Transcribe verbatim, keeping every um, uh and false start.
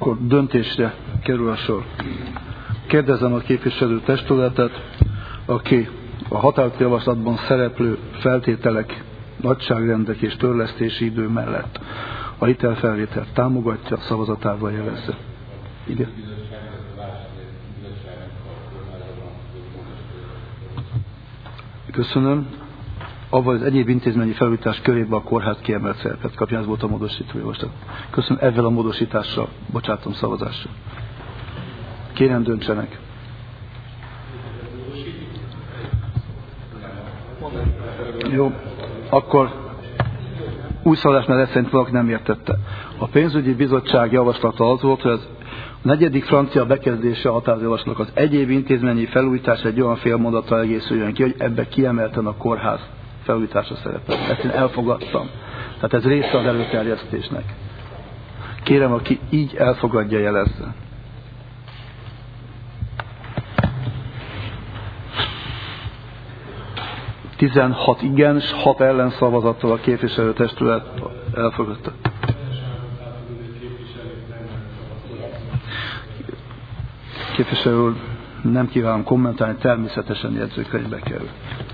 Akkor döntésre kerül a sor. Kérdezem a képviselő testületet, aki a határozati javaslatban szereplő feltételek, nagyságrendek és törlesztési idő mellett a hitelfelvételt támogatja, szavazatával jelezze. Igen. Köszönöm. Avval az egyéb intézményi felújítás körébe a kórház kiemelt szerepet kapja, ez volt a módosító javaslat. Köszönöm, ezzel a módosítással bocsátom szavazásra. Kérem, döntsenek. Jó, akkor új szavazás, mert ezt szerint valaki nem értette. A pénzügyi bizottság javaslata az volt, hogy az a negyedik francia bekezdése a határozatnak az egyéb intézményi felújítás egy olyan félmondattal egészüljön ki, hogy ebbe kiemelten a kórház felújítása szerepel. Ezt én elfogadtam. Tehát ez része az előterjesztésnek. Kérem, aki így elfogadja, jelezze. tizenhat igen, és hat ellenszavazattal a képviselőtestület elfogadta. Képviselő úr, nem kívánom kommentálni, természetesen jegyzőkönyvbe kerül.